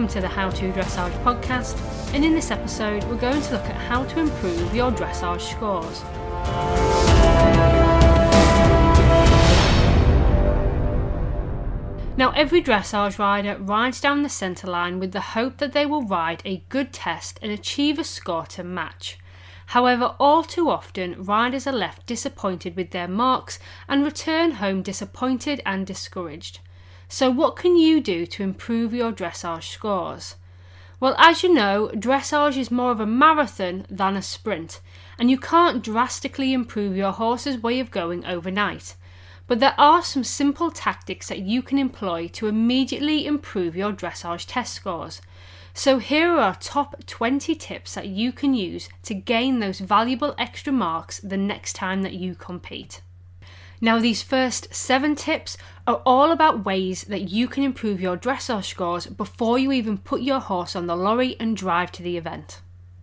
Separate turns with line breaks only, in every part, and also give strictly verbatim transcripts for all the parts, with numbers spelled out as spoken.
Welcome to the How to Dressage podcast, and in this episode we're going to look at how to improve your dressage scores. Now, every dressage rider rides down the centre line with the hope that they will ride a good test and achieve a score to match. However, all too often riders are left disappointed with their marks and return home disappointed and discouraged. So what can you do to improve your dressage scores? Well, as you know, dressage is more of a marathon than a sprint, and you can't drastically improve your horse's way of going overnight. But there are some simple tactics that you can employ to immediately improve your dressage test scores. So here are our top twenty tips that you can use to gain those valuable extra marks the next time that you compete. Now, these first seven tips are all about ways that you can improve your dressage scores before you even put your horse on the lorry and drive to the event.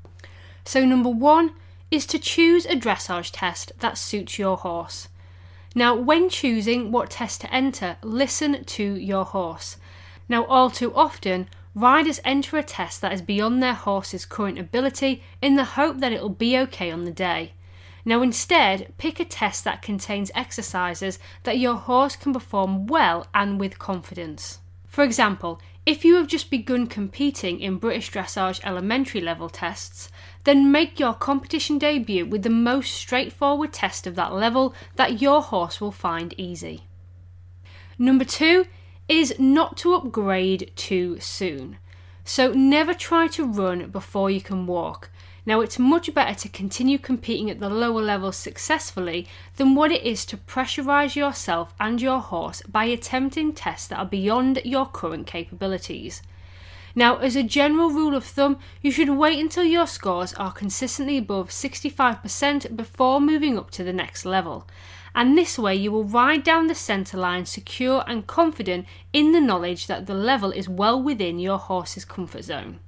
So number one is to choose a dressage test that suits your horse. Now, when choosing what test to enter, listen to your horse. Now, all too often, riders enter a test that is beyond their horse's current ability in the hope that it will be okay on the day. Now, instead, pick a test that contains exercises that your horse can perform well and with confidence. For example, if you have just begun competing in British Dressage elementary level tests, then make your competition debut with the most straightforward test of that level that your horse will find easy. Number two is not to upgrade too soon. So never try to run before you can walk. Now, it's much better to continue competing at the lower levels successfully than what it is to pressurise yourself and your horse by attempting tests that are beyond your current capabilities. Now, as a general rule of thumb, you should wait until your scores are consistently above sixty-five percent before moving up to the next level. And this way you will ride down the centre line secure and confident in the knowledge that the level is well within your horse's comfort zone.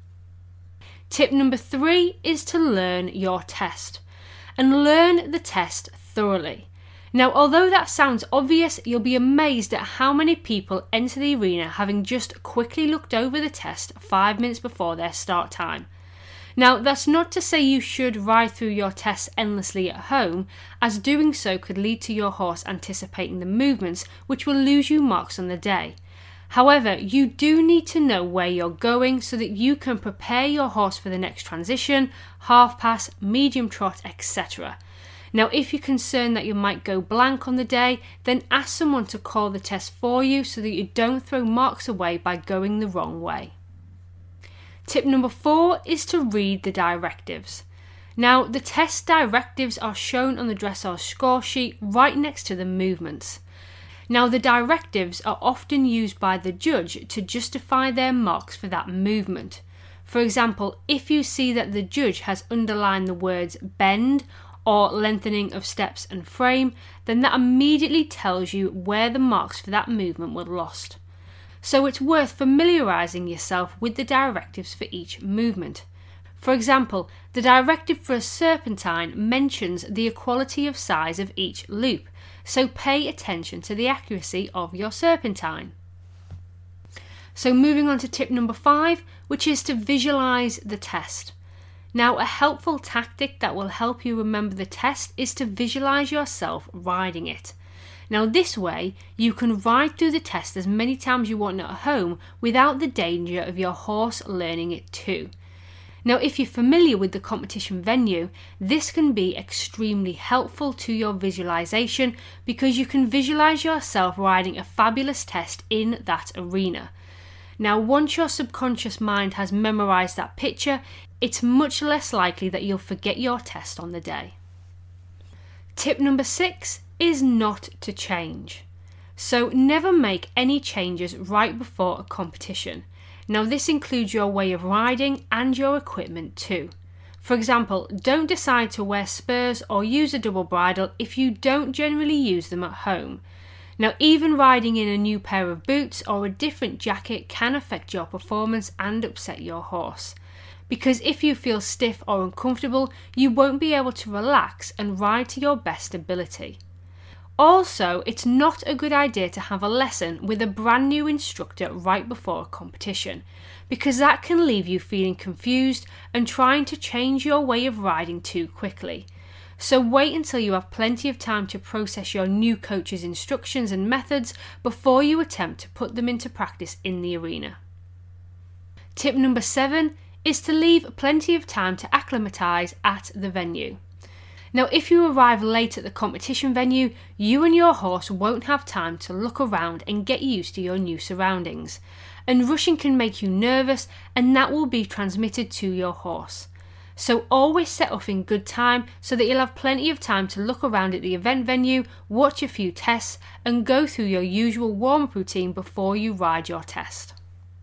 Tip number three is to learn your test, and learn the test thoroughly. Now, although that sounds obvious, you'll be amazed at how many people enter the arena having just quickly looked over the test five minutes before their start time. Now, that's not to say you should ride through your tests endlessly at home, as doing so could lead to your horse anticipating the movements, which will lose you marks on the day. However, you do need to know where you're going so that you can prepare your horse for the next transition, half pass, medium trot, et cetera. Now, if you're concerned that you might go blank on the day, then ask someone to call the test for you so that you don't throw marks away by going the wrong way. Tip number four is to read the directives. Now, the test directives are shown on the dressage score sheet right next to the movements. Now, the directives are often used by the judge to justify their marks for that movement. For example, if you see that the judge has underlined the words bend or lengthening of steps and frame, then that immediately tells you where the marks for that movement were lost. So it's worth familiarising yourself with the directives for each movement. For example, the directive for a serpentine mentions the equality of size of each loop, so pay attention to the accuracy of your serpentine. So moving on to tip number five, which is to visualise the test. Now, a helpful tactic that will help you remember the test is to visualise yourself riding it. Now, this way you can ride through the test as many times you want at home without the danger of your horse learning it too. Now, if you're familiar with the competition venue, this can be extremely helpful to your visualisation because you can visualise yourself riding a fabulous test in that arena. Now, once your subconscious mind has memorised that picture, it's much less likely that you'll forget your test on the day. Tip number six is not to change. So never make any changes right before a competition. Now, this includes your way of riding and your equipment too. For example, don't decide to wear spurs or use a double bridle if you don't generally use them at home. Now, even riding in a new pair of boots or a different jacket can affect your performance and upset your horse. Because if you feel stiff or uncomfortable, you won't be able to relax and ride to your best ability. Also, it's not a good idea to have a lesson with a brand new instructor right before a competition, because that can leave you feeling confused and trying to change your way of riding too quickly. So wait until you have plenty of time to process your new coach's instructions and methods before you attempt to put them into practice in the arena. Tip number seven is to leave plenty of time to acclimatise at the venue. Now, if you arrive late at the competition venue, you and your horse won't have time to look around and get used to your new surroundings. And rushing can make you nervous, and that will be transmitted to your horse. So always set off in good time so that you'll have plenty of time to look around at the event venue, watch a few tests, and go through your usual warm-up routine before you ride your test.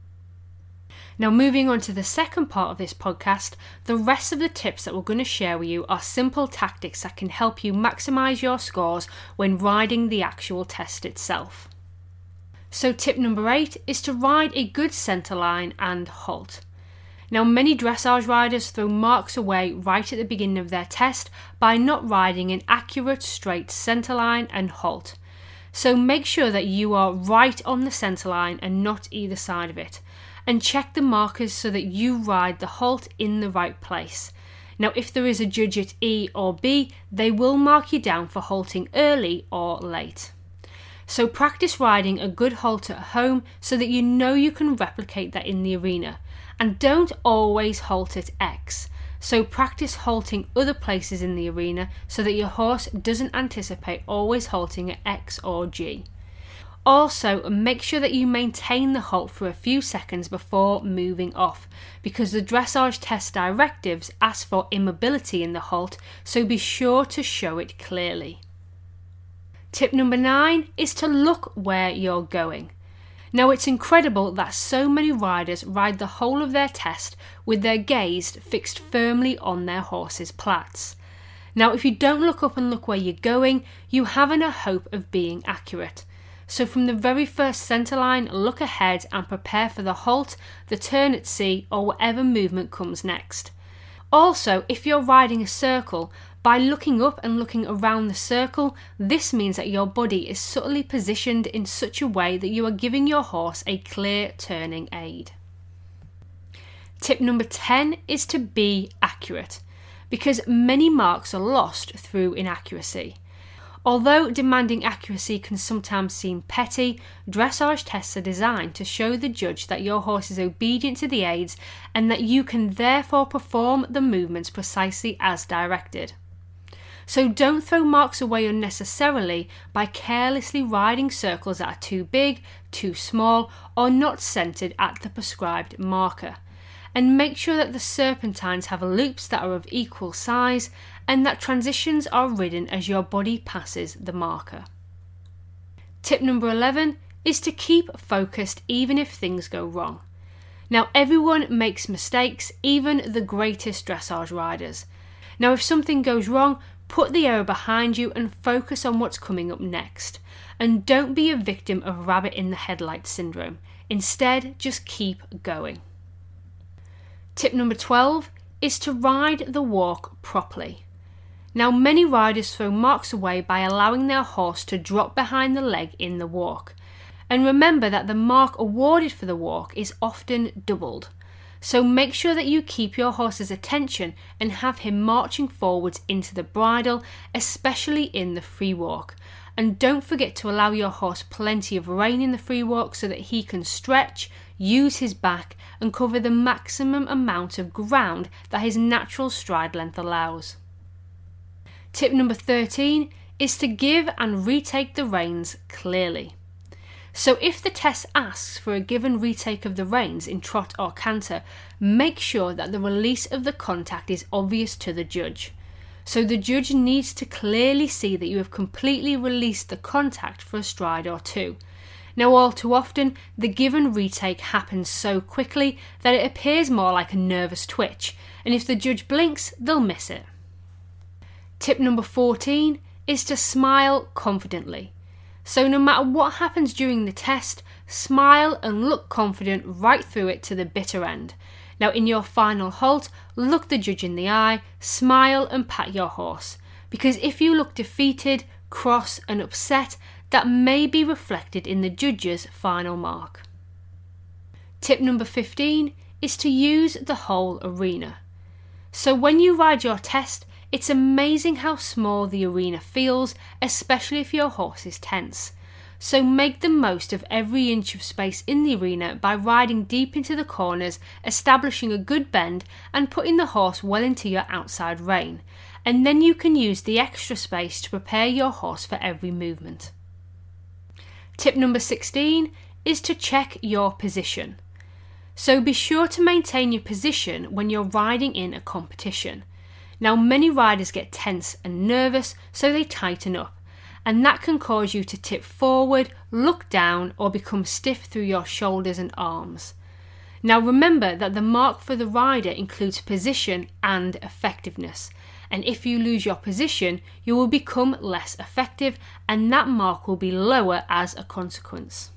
Now, moving on to the second part of this podcast, the rest of the tips that we're going to share with you are simple tactics that can help you maximise your scores when riding the actual test itself. So tip number eight is to ride a good centre line and halt. Now, many dressage riders throw marks away right at the beginning of their test by not riding an accurate straight centre line and halt. So make sure that you are right on the centre line and not either side of it. And check the markers so that you ride the halt in the right place. Now, if there is a judge at E or B, they will mark you down for halting early or late. So practice riding a good halt at home so that you know you can replicate that in the arena. And don't always halt at X. So practice halting other places in the arena so that your horse doesn't anticipate always halting at X or G. Also, make sure that you maintain the halt for a few seconds before moving off, because the dressage test directives ask for immobility in the halt, so be sure to show it clearly. Tip number nine is to look where you're going. Now, it's incredible that so many riders ride the whole of their test with their gaze fixed firmly on their horse's plaits. Now, if you don't look up and look where you're going, you haven't a hope of being accurate. So from the very first centre line, look ahead and prepare for the halt, the turn at C, or whatever movement comes next. Also, if you're riding a circle, by looking up and looking around the circle, this means that your body is subtly positioned in such a way that you are giving your horse a clear turning aid. Tip number ten is to be accurate, because many marks are lost through inaccuracy. Although demanding accuracy can sometimes seem petty, dressage tests are designed to show the judge that your horse is obedient to the aids and that you can therefore perform the movements precisely as directed. So don't throw marks away unnecessarily by carelessly riding circles that are too big, too small, or not centred at the prescribed marker. And make sure that the serpentines have loops that are of equal size and that transitions are ridden as your body passes the marker. Tip number eleven is to keep focused even if things go wrong. Now, everyone makes mistakes, even the greatest dressage riders. Now, if something goes wrong, put the error behind you and focus on what's coming up next. And don't be a victim of rabbit in the headlights syndrome. Instead, just keep going. Tip number twelve is to ride the walk properly. Now, many riders throw marks away by allowing their horse to drop behind the leg in the walk. And remember that the mark awarded for the walk is often doubled. So make sure that you keep your horse's attention and have him marching forwards into the bridle, especially in the free walk. And don't forget to allow your horse plenty of rein in the free walk so that he can stretch, use his back, and cover the maximum amount of ground that his natural stride length allows. Tip number thirteen is to give and retake the reins clearly. So if the test asks for a given retake of the reins in trot or canter, make sure that the release of the contact is obvious to the judge. So the judge needs to clearly see that you have completely released the contact for a stride or two. Now, all too often, the given retake happens so quickly that it appears more like a nervous twitch, and if the judge blinks, they'll miss it. Tip number fourteen is to smile confidently. So no matter what happens during the test, smile and look confident right through it to the bitter end. Now, in your final halt, look the judge in the eye, smile and pat your horse. Because if you look defeated, cross and upset that may be reflected in the judge's final mark. Tip number fifteen is to use the whole arena. So when you ride your test, it's amazing how small the arena feels, especially if your horse is tense. So make the most of every inch of space in the arena by riding deep into the corners, establishing a good bend and putting the horse well into your outside rein. And then you can use the extra space to prepare your horse for every movement. Tip number sixteen is to check your position. So be sure to maintain your position when you're riding in a competition. Now, many riders get tense and nervous, so they tighten up, and that can cause you to tip forward, look down, or become stiff through your shoulders and arms. Now remember that the mark for the rider includes position and effectiveness, and if you lose your position, you will become less effective, and that mark will be lower as a consequence.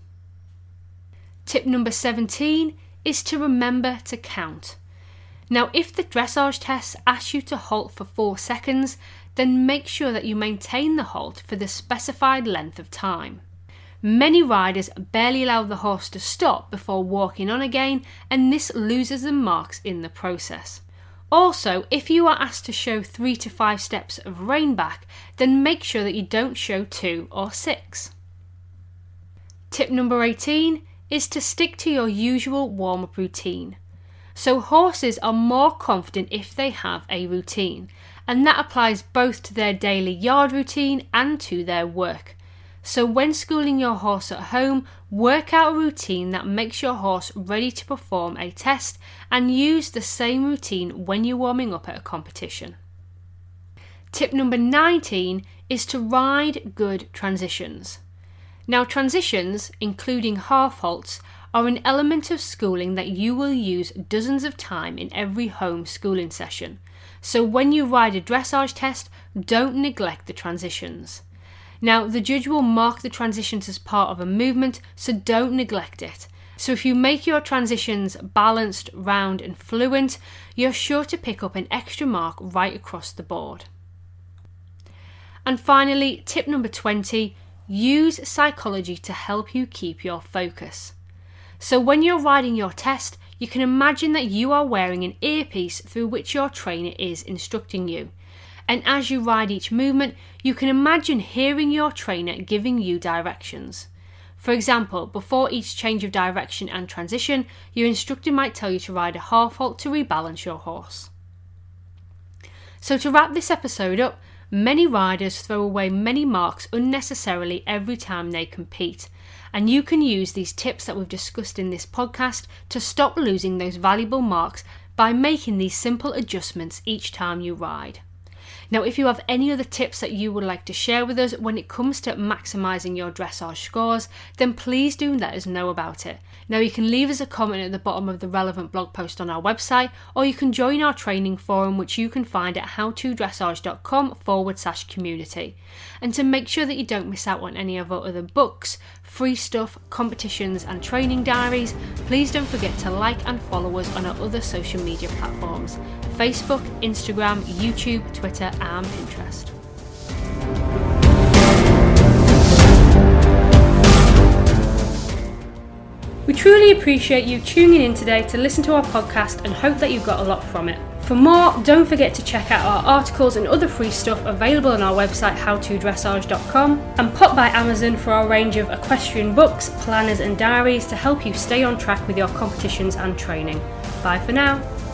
Tip number seventeen is to remember to count. Now, if the dressage test asks you to halt for four seconds, then make sure that you maintain the halt for the specified length of time. Many riders barely allow the horse to stop before walking on again, and this loses them marks in the process. Also, if you are asked to show three to five steps of rein back, then make sure that you don't show two or six. Tip number eighteen is to stick to your usual warm-up routine. So horses are more confident if they have a routine, and that applies both to their daily yard routine and to their work. So when schooling your horse at home, work out a routine that makes your horse ready to perform a test, and use the same routine when you're warming up at a competition. Tip number nineteen is to ride good transitions. Now, transitions, including half halts, are an element of schooling that you will use dozens of times in every home schooling session. So when you ride a dressage test, don't neglect the transitions. Now, the judge will mark the transitions as part of a movement, so don't neglect it. So if you make your transitions balanced, round and fluent, you're sure to pick up an extra mark right across the board. And finally, tip number twenty, use psychology to help you keep your focus. So when you're riding your test, you can imagine that you are wearing an earpiece through which your trainer is instructing you. And as you ride each movement, you can imagine hearing your trainer giving you directions. For example, before each change of direction and transition, your instructor might tell you to ride a half halt to rebalance your horse. So to wrap this episode up, many riders throw away many marks unnecessarily every time they compete, and you can use these tips that we've discussed in this podcast to stop losing those valuable marks by making these simple adjustments each time you ride. Now, if you have any other tips that you would like to share with us when it comes to maximising your dressage scores, then please do let us know about it. Now, you can leave us a comment at the bottom of the relevant blog post on our website, or you can join our training forum, which you can find at howtodressage.com forward slash community. And to make sure that you don't miss out on any of our other books, free stuff, competitions and training diaries, please don't forget to like and follow us on our other social media platforms: Facebook, Instagram, YouTube, Twitter and Pinterest. We truly appreciate you tuning in today to listen to our podcast and hope that you got a lot from it. For more, don't forget to check out our articles and other free stuff available on our website how to dressage dot com, and pop by Amazon for our range of equestrian books, planners and diaries to help you stay on track with your competitions and training. Bye for now.